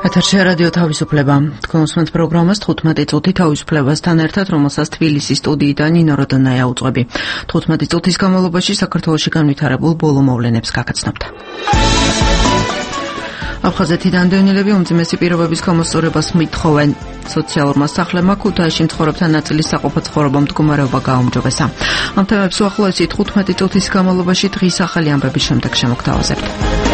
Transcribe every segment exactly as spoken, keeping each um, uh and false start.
ეთერში რადიო თავისუფლება. თქვენ უსმენთ პროგრამას თხუთმეტი წუთი თავისუფლებასთან ერთად, რომელსაც თბილისის სტუდიიდან ნინო როდონაია უძღვები. თხუთმეტი წუთის განმავლობაში საქართველოში განვითარებულ ბოლო მოვლენებს გაგაცნობთ. აფხაზეთიდან დევნილები უმძიმესი პირობების გამოსწორებას მითხოვენ. სოციალურმა სახლებმა ქუთაისში მცხოვრებთა ნაწილის საყოფო ცხოვრება მდგომარეობა გააუმჯობესა. ამ თემებს უახლოესი თხუთმეტი წუთის განმავლობაში დღის ახალი ამბების შემდეგ შემოგთავაზებთ.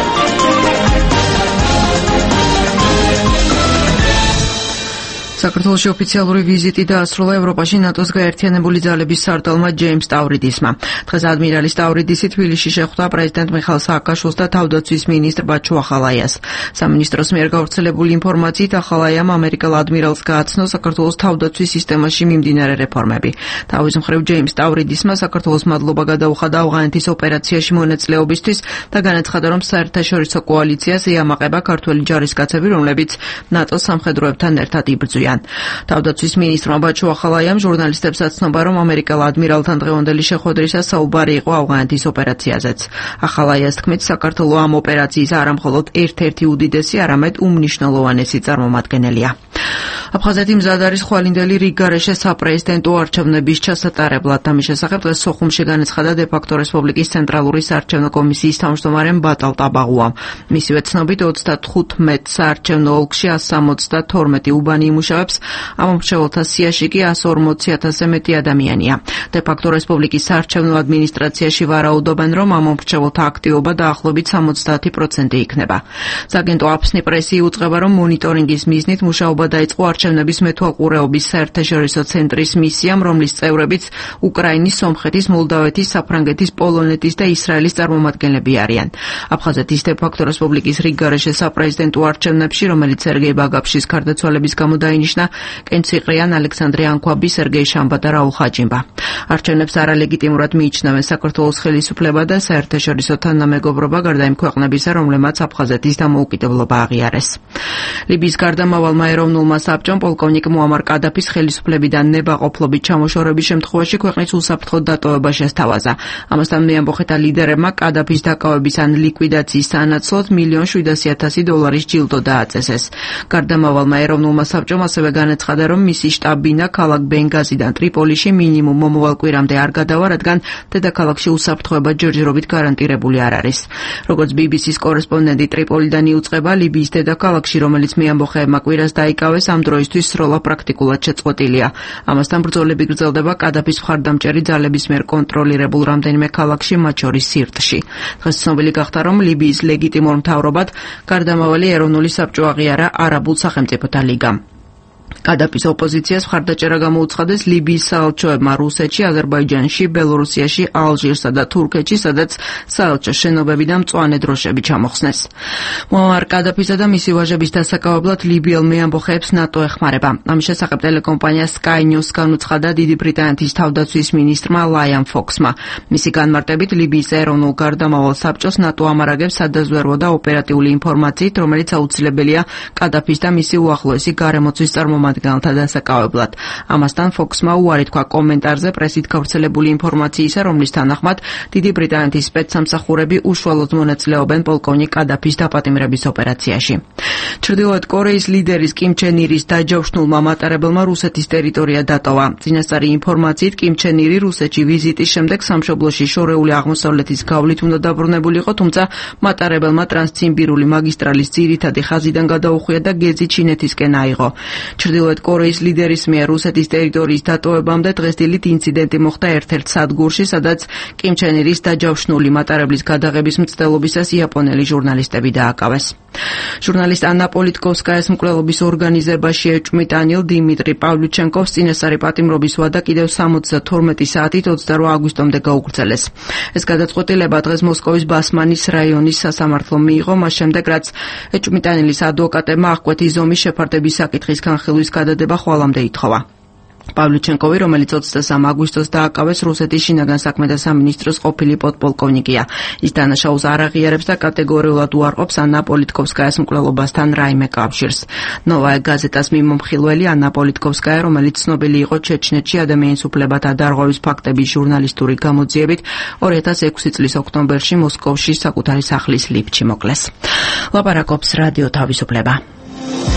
საქართველოში ოფიციალური ვიზიტი დაასრულა ევროპაში ნატოს გაერთიანებული ძალების სარდალმა ჯეიმს სტავრიდისმა. დღეს ადმირალი სტავრიდისი თბილისში შეხვდა პრეზიდენტ მიხაილ სააკაშვილს და თავდაცვის მინისტრ ბაჩუ ახალაიას. სამინისტროს მიერ გავრცელებული ინფორმაციით ახალაიამ ამერიკელ ადმირალს გააცნო საქართველოს თავდაცვის სისტემაში მიმდინარე რეფორმები. თავის მხრივ ჯეიმს სტავრიდისმა საქართველოს მადლობა გადაუხადა ავღანეთის ოპერაციაში მონაწილეობისთვის და განაცხადა, რომ საერთაშორისო კოალიციას ეამაყება ქართველი ჯარისკაცები, რომლებიც ნატოს სამხედროებთან ერთად იბრძვიან. თავდაცვის მინისტრმა ბაჩუ ახალაიამ ჟურნალისტებს აცნობა, რომ ამერიკელ ადმირალთან დღევანდელი შეხვედრისას საუბარი იყო ავღანეთის ოპერაციაზეც. ახალაიას თქმით, საქართველო ამ ოპერაციის არა მხოლოდ ერთ-ერთი უდიდესი, არამედ უმნიშვნელოვანესი წარმომადგენელია. აფხაზეთი მზად არის ხვალინდელი რიგგარეშე საპრეზიდენტო არჩევნების ჩასატარებლად. ამის შესახებ დღეს სოხუმში განაცხადა დე-ფაქტო რესპუბლიკის ცენტრალური საარჩევნო კომისიის თავმჯდომარე ბატალ ტაბაღუამ. მისივე ცნობით ოცდათხუთმეტ საარჩევნო ოლქში εκατს სამოცდათორმეტი უბანი იმუშავებს, ამ მრჩეველთა სიაში კი εκατს ორმოცი ათასზე მეტი ადამიანია. დე-ფაქტო რესპუბლიკის საარჩევნო ადმინისტრაციაში ვარაუდობენ, რომ ამ მრჩეველთა აქტივობა დაახლოებით სამოცდაათი პროცენტი იქნება. სააგენტო აფსნი პრესი იუწყება, რომ მონიტორინგის მიზნით მუშაობა დაიწყო არჩევნების მეთვალყურეობის საერთაშორისო ცენტრის მისიამ, რომლის წევრებიც უკრაინის, სომხეთის, მოლდავეთის, საფრანგეთის, პოლონეთის და ისრაელის წარმომადგენლები არიან. აფხაზეთის დე-ფაქტო რესპუბლიკის რიგგარეშე საპრეზიდენტო არჩევნებში, რომელიც სერგეი ბაგაფშის გარდაცვალების გამო დაინიშნა, კენციყრიან ალექსანდრე ანქვაბი, სერგეი შამბა და რაულ ხაჯიმბა. არჩევნებს არალეგიტიმურად მიიჩნევენ საქართველოს ხელისუფლება და საერთაშორისო თანამეგობრობა, გარდა იმ ქვეყნებისა, რომლებმაც აფხაზეთის დამოუკიდებლობა აღიარეს. ლიბიის გარდამავალმა ეროვნულმა საბჭომ პოლკოვნიკ მუამარ კადაფის ხელისუფლებიდან ნებაყოფლობით ჩამოშორების შემთხვევაში ქვეყნის უსაფრთხოდ დატოვება შესთავაზა. ამასთან მეამბოხეთა ლიდერებმა კადაფის დაკავების ან ლიკვიდაციის სანაცვლოდ მილიონ შვიდასი ათასი დოლარის ჯილდო დააწესეს. გარდამავალმა ეროვნულმა საბჭომ ასევე განაცხადა, რომ მისი შტაბ-ბინა ქალაქ ბენგაზიდან ტრიპოლიში მინიმუმ მომავალ კვირამდე არ გადავა, რადგან დედაქალაქში უსაფრთხოება ჯერჯერობით გარანტირებული არ არის. როგორც ბი ბი სის კორესპონდენტი ტრიპოლიდან იუწყება, ლიბიის დედაქალაქში, რომელიც მეამბოხეებმა კვირას დაიკავეს, ამ დროისთვის სროლა პრაქტიკულად შეწყვეტილია. ამასთან ბრძოლები გრძელდება კადაფის მხარდამჭერი ძალების მიერ კონტროლირებულ რამდენიმე ქალაქში, მათ შორის სირტში. დღეს ცნობილი გახდა, რომ ლიბიის ლეგიტიმურ მთავრობად გარდამავალი ეროვნული საბჭო აღიარა არაბულ სახელმწიფოთა ლიგამ. კადაფის ოპოზიციას მხარდაჭერა გამოუცხადეს ლიბიის საელჩოებმა რუსეთში, აზერბაიჯანში, ბელორუსიაში, ალჟირსა და თურქეთში, სადაც საელჩო შენობები და მწვანე დროშები ჩამოხსნეს. მუამარ კადაფისა და მისი ვაჟების დასაკავებლად ლიბიელ მეამბოხეებს ნატო ეხმარება. ამის შესახებ ტელეკომპანია Sky News განუცხადა დიდი ბრიტანეთის თავდაცვის მინისტრმა ლაიან ფოქსმა. მისი განმარტებით, ლიბიის ეროვნულ გარდამავალ საბჭოს ნატო ამარაგებს სადაზვერვო და ოპერატიული ინფორმაციით, რომელიც აუცილებელია კადაფის და მისი უახლოესი გარემოცვის წარმომადგენელთა დასაკავებლად. ამასთან ფოქსმა უარი თქვა კომენტარზე პრესით გავრცელებული ინფორმაციისა, რომლის თანახმად დიდი ბრიტანეთის სპეცსამსახურები უშუალოდ მონაწილეობენ პოლკოვნიკ კადაფის დაპატიმრების ოპერაციაში. ჩრდილოეთ კორეის ლიდერის კიმ ჩენ ირის დაჯავშნულმა მატარებელმა რუსეთის ტერიტორია დატოვა. წინასწარი ინფორმაციით კიმ ჩენ ირი რუსეთში ვიზიტის შემდეგ სამშობლოში შორეული აღმოსავლეთის გავლით უნდა დაბრუნებულიყო, თუმცა მატარებელმა ტრანსციმბირული მაგისტრალის ძირითადი ხაზიდან გადაუხვია და გეზი ჩინეთისკენ აიღო. ჩრდილოეთ კორეის ლიდერის მიერ რუსეთის ტერიტორიის დატოვებამდე დღესდილით ინციდენტი მოხდა ერთ-ერთ სადგურში, სადაც კიმ ჩენ ირის დაჯავშნული მატარებლის გადაღების მცდელობისას იაპონელი ჟურნალისტები დააკავეს. ჟურნალისტ ანა პოლიტკოვსკაიას მკვლელობის ორგანიზებაში ეჭვმიტანილ დიმიტრი პავლუჩენკოვს წინასწარი პატიმრობის ვადა კიდევ სამოცდათორმეტი საათით ოცდაორ აგვისტომდე გაუგრძელეს. ეს გადაწყვეტილება დღეს მოსკოვის ბასმანის რაიონის სასამართლომ მიიღო, მას შემდეგ რაც ეჭვმიტანილის ადვოკატებმა აღკვეთი ზომის შეფარდების საკითხის განხილვის გადადება ხვალამდე ითხოვა. პავლუჩენკოვი, რომელიც ოცდასამ აგვისტოს დააკავეს, რუსეთის შინაგან საქმეთა სამინისტროს ყოფილი პოდპოლკოვნიკია. ის დანაშაულს არ აღიარებს და კატეგორიულად უარყოფს ანა პოლიტკოვსკაიას მკვლელობასთან რაიმე კავშირს. ნოვაია გაზეტას მიმომხილველი ანა პოლიტკოვსკაია, რომელიც ცნობილი იყო ჩეჩნეთში ადამიანის უფლებათა დარღვევის ფაქტების ჟურნალისტური გამოძიებით, ორი ათას ექვსი წლის ოქტომბერში მოსკოვში საკუთარი სახლის ლიფტში მოკლეს. ლაპარაკობს რადიო თავისუფლება.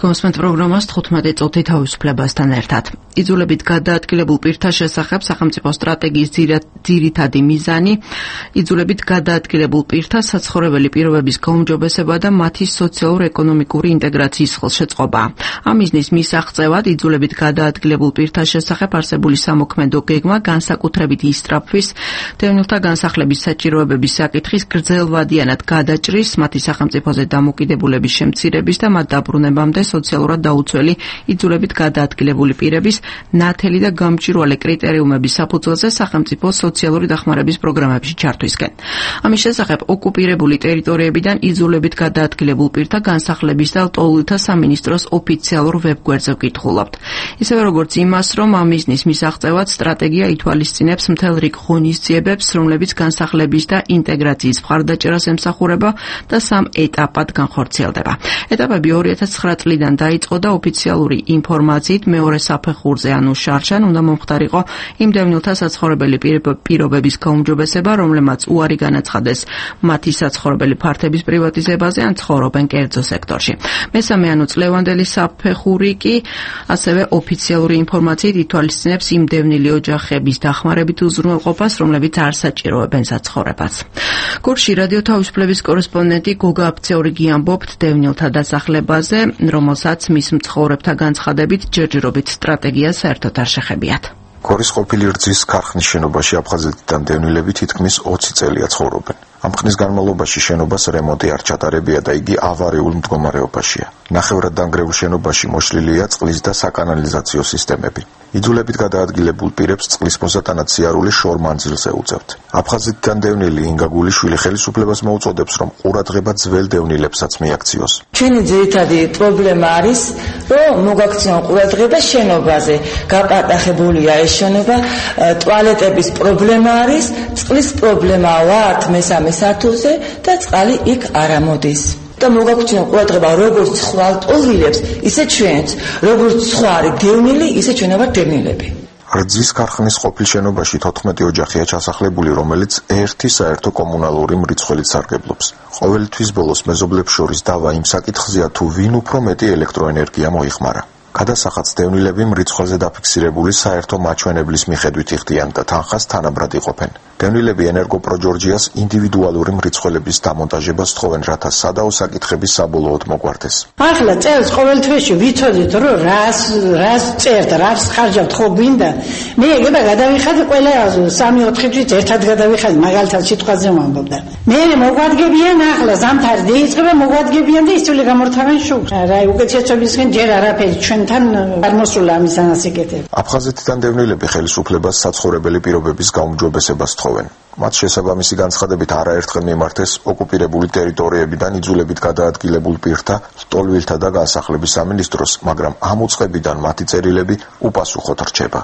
Თქვენს პროგრამას თხუთმეტი წუთი თავისუფლებასთან ერთად. იძულებით გადაადგილებულ პირთა შესახებ სახელმწიფო სტრატეგიის ძირითადი მიზანი იძულებით გადაადგილებულ პირთა საცხოვრებელი პირობების გაუმჯობესება და მათი სოციალურ-ეკონომიკური ინტეგრაციის ხელშეწყობა. ამ მიზნის მისაღწევად იძულებით გადაადგილებულ პირთა შესახებ არსებული სამოქმედო გეგმა განსაკუთრებით ისწრაფვის, დევნილთა განსახლების საჭიროებების საკითხის გრძელვადიანად გადაჭრის, მათი სახელმწიფოზე დამოკიდებულების შემცირების და მათ დაბრუნებამდე სოციალურად დაუცველი იძულებით გადაადგილებული პირების ნათელი და გამჭვირვალე კრიტერიუმების საფუძველზე სახელმწიფო სოციალური დახმარების პროგრამებში ჩართვისკენ. ამის შესახებ ოკუპირებული ტერიტორიებიდან იძულებით გადაადგილებულ პირთა განსახლების და ლტოლვილთა სამინისტროს ოფიციალურ ვებგვერდზე ვკითხულობთ. ისევე როგორც იმას, რომ ამ მიზნის მისაღწევად სტრატეგია ითვალისწინებს მთელ რიგ ღონისძიებებს, რომლებიც განსახლების და ინტეგრაციის მხარდაჭერას ემსახურება და სამ ეტაპად განხორციელდება. ეტაპები ორი ათას ცხრა წლიდან დაიწყო და ოფიციალური ინფორმაციით მეორე საფეხურზე, ანუ შარშან უნდა მომხდარიყო იმ დევნილთა საცხოვრებელი პირობების გაუმჯობესება, რომლებმაც უარი განაცხადეს მათი საცხოვრებელი ფართების პრივატიზებაზე ან ცხოვრობენ კერძო სექტორში. მესამე, ანუ წლევანდელი საფეხური კი ასევე ოფიციალური ინფორმაციით ითვალისწინებს იმ დევნილი ოჯახების დახმარებით უზრუნველყოფას, რომლებიც არ საჭიროებენ საცხოვრებას. გორში რადიო თავისუფლების კორესპონდენტი გოგა აფცეორიგი ამბობთ დევნილთა დასახლებაზე, რომელსაც მის მცხოვრებთა განცხადებით ჯერჯერობით სტრატეგია საერთოდ არ შეხებიათ. გორის ყოფილი რძის ქარხნის შენობაში აფხაზეთიდან დევნილები თითქმის ოცი წელია ცხოვრობენ. ამ ხნის განმავლობაში შენობას რემონტი არ ჩატარებია და იგი ავარიულ მდგომარეობაშია. ნახევრად დანგრეულ შენობაში მოშლილია წყლის და საკანალიზაციო სისტემები. იძულებით გადაადგილებულ პირებს წყლის მოსატანად სიარული შორ მანძილზე უწევთ. აფხაზეთიდან დევნილი ინგა გულიშვილი ხელისუფლებას მოუწოდებს, რომ ყურადღება ძველ დევნილებსაც მიაქციოს. ჩვენი ძირითადი პრობლემა არის, რომ მოგაქციონ ყურადღება შენობაზე. გაპატახებულია ეს შენობა, ტუალეტების პრობლემა არის, წყლის პრობლემაა ვართ მესამე სართულზე და წყალი იქ არ ამოდის. და მოგაქციონ ყურადღება როგორც სხვა ლტოლვილებს, ისე ჩვენც, როგორც სხვა არის დევნილი, ისე ჩვენ ვართ დევნილები. რძის ქარხნის ყოფილ შენობაში თოთხმეტი ოჯახია ჩასახლებული, რომელიც ერთი საერთო კომუნალური მრიცხველით სარგებლობს. ყოველი თვის ბოლოს მეზობლებს შორის დავა იმ საკითხზეა, თუ ვინ უფრო მეტი ელექტროენერგია მოიხმარა. გადასახადს დევნილები მრიცხველზე დაფიქსირებული საერთო მაჩვენებლის მიხედვით იხდიან და თანხას თანაბრად იყოფენ. დევნილები ენერგოპროჯორჯიას ინდივიდუალური მრიცხველების დამონტაჟებას თხოვენ, რათა სადაო საკითხები საბოლოოდ მოგვარდეს. ახლა წელს ყოველ თვეში ვიცოდით, რომ რას რას წერთ, რას ხარჯავთ, ხო გვინდა? მე ეგება გადავიხადე ყველა სამი ოთხი თვით ერთად გადავიხადე, მაგალითად სიტყვაზე ვამბობდა. მე მოგვადგებიან ახლა ზამთარი დაიწყება, მოგვადგებიან და ისწავლე გამორთავენ შუქს. რა უკეთესობისგან ჯერ არაფერი ჩვენთან არ მოსულა ამის ანასიკეთები. აფხაზეთიდან დევნილები ხელისუფლებას საცხოვრებელი პირობების გაუმჯობესებას თხოვენ. მათ შესაბამისი განცხადებით არაერთხელ მიმართეს ოკუპირებული ტერიტორიებიდან იძულებით გადაადგილებულ პირთა ლტოლვილთა და განსახლების სამინისტროს, მაგრამ ამ უწყებიდან მათი წერილები უპასუხოდ რჩება.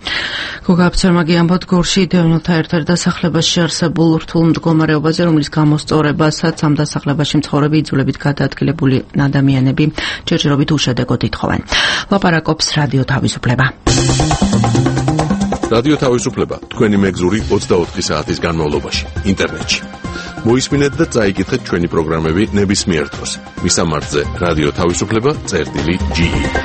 გოგა აფცეორიგი ამბობთ გორში დევნილთა ერთ-ერთ დასახლებაში არსებულ რთულ მდგომარეობაზე, რომლის გამოსწორებასაც ამ დასახლებაში მცხოვრები იძულებით გადაადგილებული ადამიანები ჯერჯერობით უშედეგოდ ითხოვენ. ლაპარაკობს რადიო თავისუფლება. რადიო თავისუფლება თქვენი მეგზური ოცდაოთხი საათის განმავლობაში ინტერნეტში. მოისმინეთ და წაიკითხეთ ჩვენი პროგრამები ნებისმიერ დროს. მისამართზე რადიო თავისუფლება წერტილი ჯი.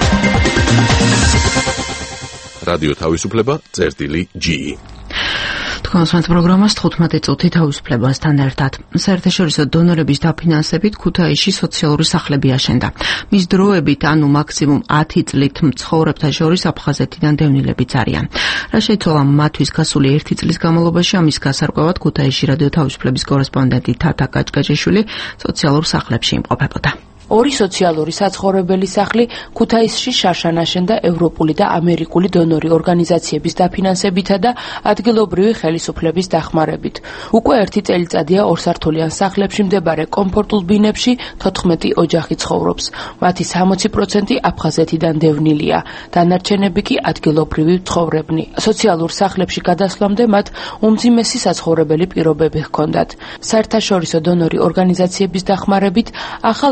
რადიო თავისუფლება წერტილი ჯი. თქვენს პროგრამას თხუთმეტი წუთი თავისუფლებასთან ერთად. საერთაშორისო დონორების დაფინანსებით ქუთაისში სოციალური სახლები აშენდა. მის დროებით, ანუ მაქსიმუმ ათი წლით მცხოვრებთა შორის აფხაზეთიდან დევნილებიც არიან. რა შეიცვალა მათთვის გასული ერთი წლის განმავლობაში, ამის გასარკვევად ქუთაისში რადიო თავისუფლების კორესპონდენტი თათა კაჭკაჭიშვილი სოციალურ სახლებში იმყოფებოდა. ორი სოციალური საცხოვრებელი სახლი ქუთაისში შარშან აშენდა ევროპული და ამერიკული დონორი ორგანიზაციების დაფინანსებითა და ადგილობრივი ხელისუფლების დახმარებით. უკვე ერთი წელიწადია ორსართულიან სახლებში მდებარე კომფორტულ ბინებში თოთხმეტი ოჯახი ცხოვრობს. მათი სამოცი პროცენტი აფხაზეთიდან დევნილია, დანარჩენები კი ადგილობრივი ცხოვრებნი. სოციალურ სახლებში გადასვლამდე მათ უმძიმესი საცხოვრებელი პირობები ჰქონდათ. საერთაშორისო დონორი ორგანიზაციების დახმარებით ახალ ერთოდ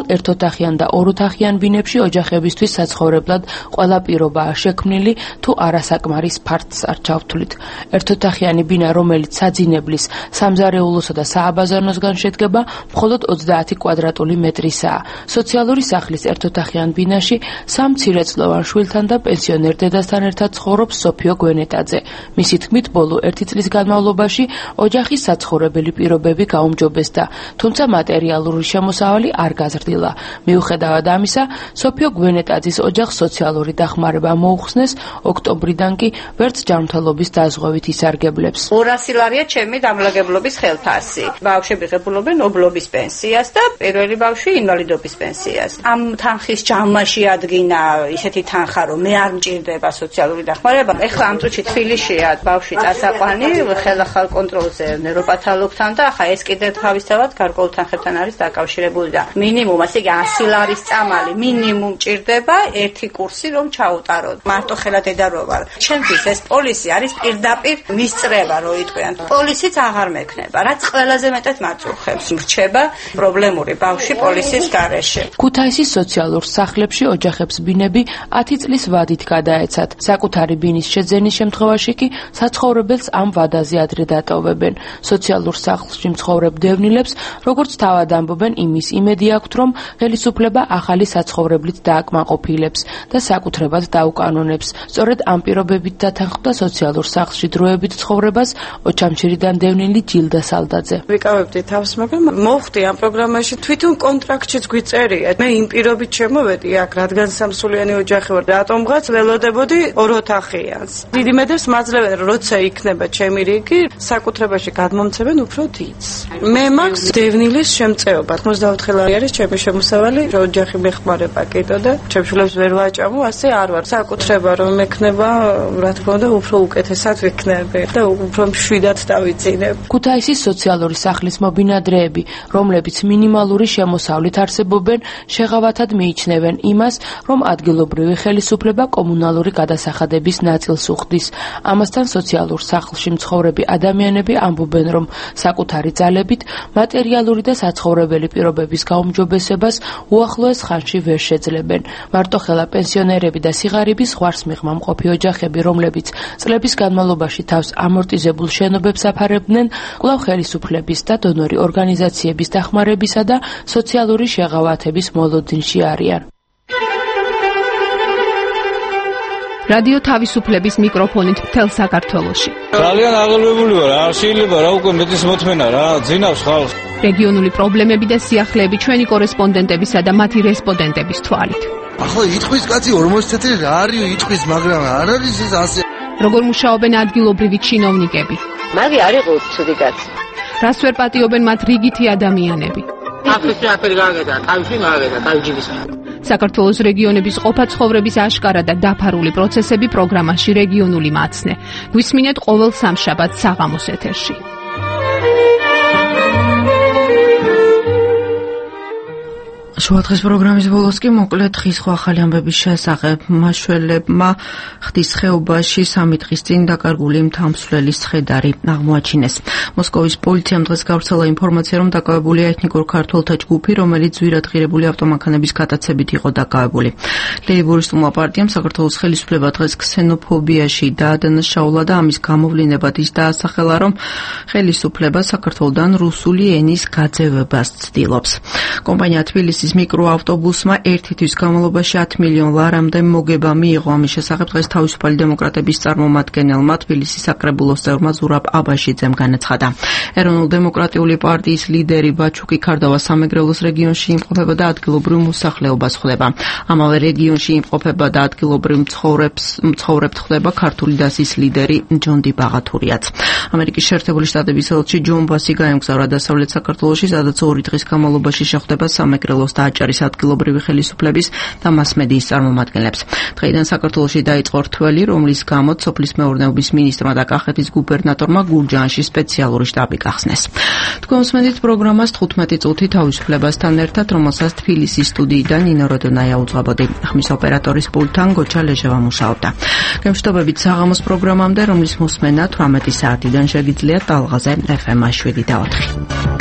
ერთოთახიან და ოროთახიან ბინებში ოჯახებისთვის საცხოვრებლად ყველა პირობაა შექმნილი, თუ არასაკმარის ფართს არ ჩავთვლით. ერთოთახიანი ბინა, რომელიც საძინებლის, სამზარეულოსა და სააბაზანოსგან შედგება, მხოლოდ ოცდაათი კვადრატული მეტრისაა. სოციალური სახლის ერთოთახიან ბინაში სამ მცირეწლოვან შვილთან და პენსიონერ დედასთან ერთად ცხოვრობს სოფიო გვენეტაძე. მისი თქმით, ბოლო ერთი წლის განმავლობაში ოჯახის საცხოვრებელი პირობები გაუმჯობესდა, თუმცა მატერიალური შემოსავალი არ გაზრდილა. მიუხედავად ამისა, სოფიო გვენეტაძის ოჯახს სოციალური დახმარება მოუხსნეს, ოქტომბრიდან კი ვერც ჯანმრთელობის დაზღვევით ისარგებლებს. ორასი ლარია ჩემი დამლაგებლობის ხელფასი. ბავშვები ღებულობენ ობლობის პენსიას და პირველი ბავშვი ინვალიდობის პენსიას. ამ თანხის ჯამაში ადგინა ისეთი თანხა, რომ მე არ მჭირდება სოციალური დახმარება. ეხლა ამ წუთში თბილისშია ბავშვი წასაყვანი, ხელახალ კონტროლზე ნეიროპათოლოგთან და ახლა ეს კიდევ თავისთავად გარკვეულ თანხებთან არის დაკავშირებული და მინიმუმ, ასე იგი ასი ლარის წამალი მინიმუმ ჭირდება ერთი კურსი რომ ჩაუტაროთ. მარტო ხელა დედა რო ვარ. ჩემთვის ეს პოლისი არის პირდაპირ მისწრება, რო იტყვიან. პოლისიც აღარ მექნება, რაც ყველაზე მეტად მაწუხებს. მრჩება პრობლემური ბავშვი პოლისის გარეშე. ქუთაისის სოციალურ სახლებში ოჯახებს ბინები ათი წლის ვადით გადაეცათ. საკუთარი ბინის შეძენის შემთხვევაში კი საცხოვრებელს ამ ვადაზე ადრე დატოვებენ. სოციალურ სახლში მცხოვრებ დევნილებს, როგორც თავად ამბობენ, იმის იმედი აქვთ, რომ ხელისუფლება ახალი საცხოვრებლით დააკმაყოფილებს და საკუთრებად დაუკანონებს. სწორედ ამ პირობებით დათანხმდა სოციალურ სახლში დროებით ცხოვრებას ოჩამჩირიდან დევნილი ჯილდა სალდაძე. ვიკავებდი თავს, მაგრამ მოხდი ამ პროგრამაში თვითონ კონტრაქტშიც გვიწერია. მე იმ პირობით შემოვედი აქ, რადგან სამსულიანი ოჯახი ვარ, რატომღაც ველოდებოდი ოროთახიანს. დიდი მედებს მაძლევენ, როცა იქნება ჩემი რიგი, საკუთრებაში გადმომცემენ უფრო დიდს. მე მაქვს დევნილის შემწეობა. ოცდაოთხი ლარი არის ჩემი შემოსავალი, ოჯახი მეხმარება კიდო და ჩემ შვილებს ვერ ვაჭამო, ასე არ ვარ. საკუთრება რომ ექნება, რა თქმა უნდა, უფრო უკეთესად ვიქნები და უფრო მშვიდად დავიძინებ. ქუთაისის სოციალური სახლის მობინადრეები, რომლებიც მინიმალური შემოსავლით არსებობენ, შეღავათად მიიჩნევენ იმას, რომ ადგილობრივი ხელისუფლება კომუნალური გადასახადების ნაწილს უხდის. ამასთან სოციალურ სახლში მცხოვრები ადამიანები ამბობენ, რომ საკუთარი ძალებით მატერიალური და საცხოვრებელი პირობების გაუმჯობესებას უახლოეს ხანში ვერ შეძლებენ. მარტოხელა პენსიონერები და სიღარიბის ზღვარს მიღმა მყოფი ოჯახები, რომლებიც წლების განმავლობაში თავს ამორტიზებულ შენობებს აფარებდნენ, კვლავ ხელისუფლების და დონორი ორგანიზაციების დახმარებისა და სოციალური შეღავათების მოლოდინში არიან. რადიო თავისუფლების მიკროფონით მთელ საქართველოში. ძალიან აღელვებული ვარ, არ შეიძლება რა უკვე მეტის მოთმენა რა, ძინავს ხალხს. რეგიონული პრობლემები და სიახლეები ჩვენი კორესპონდენტებისა და მათი რესპონდენტების თვალით. ახლა იტყვის კაცი ორმოცი წელი რა არის იტყვის, მაგრამ არ არის ეს ასე. როგორ მუშაობენ ადგილობრივი ჩინოვნიკები? მაგი არ იყო ცუდი კაცი. რას ვერ პატიობენ მათ რიგითი ადამიანები? აფრიკა აფერი გააგედა, თავში გააგედა, თავჯიბის. საქართველოს რეგიონების ყოფა ცხოვრების აშკარა და დაფარული პროცესები პროგრამაში რეგიონული მაცნე. გვისმინეთ ყოველ სამშაბათს საღამოს ეთერში. შუადღის პროგრამის ბოლოს კი მოკლედ ხის ხო ახალი ამბების შესახებ. მაშველებმა ხდის ხეობაში სამი დღის წინ დაკარგული მთამსვლელის ცხედარი აღმოაჩინეს. მოსკოვის პოლიციამ დღეს გავრცელა ინფორმაცია, რომ დაკავებულია ეთნიკურ ქართველთა ჯგუფი, რომელიც ძვირადღირებული ავტომანქანების გატაცებით იყო დაკავებული. ლეიბორისტულმა პარტიამ საქართველოს ხელისუფლება დღეს ქსენოფობიაში დაადანაშაულა და ამის გამოვლინებად ის დაასახელა, რომ ხელისუფლება საქართველოდან რუსული ენის გაძევებას ცდილობს. კომპანია თბილისის მიკროავტობუსმა ერთი თვის განმავლობაში ათი მილიონ ლარამდე მოგება მიიღო. ამის შესახებ დღეს თავისუფალი დემოკრატების წარმომადგენელმა თბილისის საკრებულოს წევრმა ზურაბ აბაშიძემ განაცხადა. ეროვნულ-დემოკრატიული პარტიის ლიდერი ბაჩუკი ქარდავა სამეგრელოს რეგიონში იმყოფება და ადგილობრივ მოსახლეობას ხვდება. ამავე რეგიონში იმყოფება და ადგილობრივ მცხოვრებს მცხოვრებთ ხვდება ქართული დასის ლიდერი ჯონდი ბაღათურიაც. ამერიკის შეერთებული შტატების ელჩი ჯონ ბასი გაემგზავრა დასავლეთ საქართველოში, სადაც ორი დღის განმავლობაში შეხვდება სამეგრელოს და აჭარის ადგილობრივი ხელისუფლების და მასმედიის წარმომადგენლებს. დღეიდან საქართველოში დაიწყო რთველი, რომლის გამოც სოფლის მეურნეობის მინისტრმა და კახეთის გუბერნატორმა გურჯაანში სპეციალური შტაბი გახსნეს. თქვენ უსმენთ პროგრამას თხუთმეტი წუთი თავისუფლებასთან ერთად, რომელსაც თბილისის სტუდიიდან ნინო როდონაია უძღვებოდი. ხმის ოპერატორის პულტთან გოჩა ლეჟევა მუშაობდა. გემშვიდობებით საღამოს პროგრამამდე, რომლის მოსმენა თვრამეტი საათიდან შეგიძლიათ ტალღაზე ეფ ემ შვიდი და ოთხი.